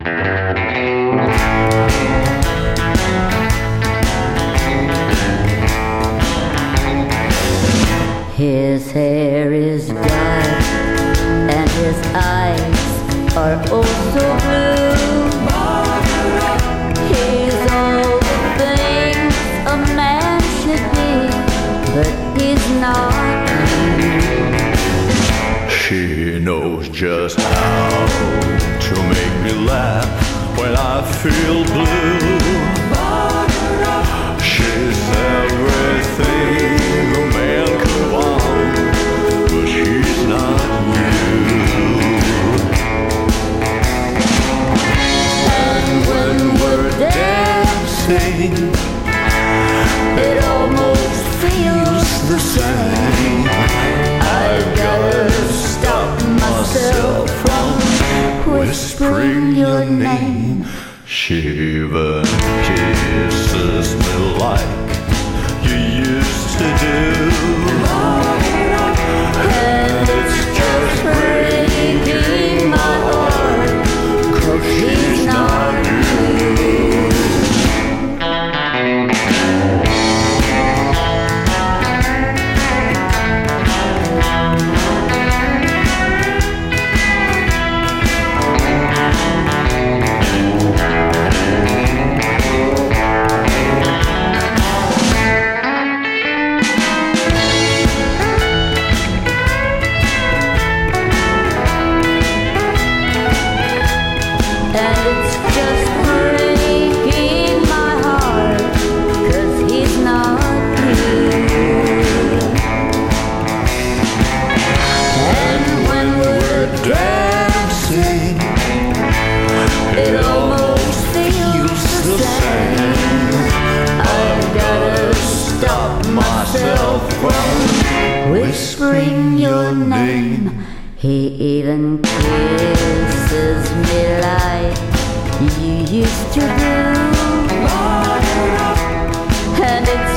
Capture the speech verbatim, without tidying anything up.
His hair is dark and his eyes are also blue. He's all the things a man should be, but he's not. She knows just how to make me laugh when I feel blue. She's everything a man could want, but she's not you. And when we're dancing, it almost feels the same. I've gotta stop myself from whispering your name. She even kisses me like you used to do, and it's just breaking my heart, 'cause she's not you. It almost feels the same. I've gotta stop myself from whispering your name. He even kisses me like you used to do, and it's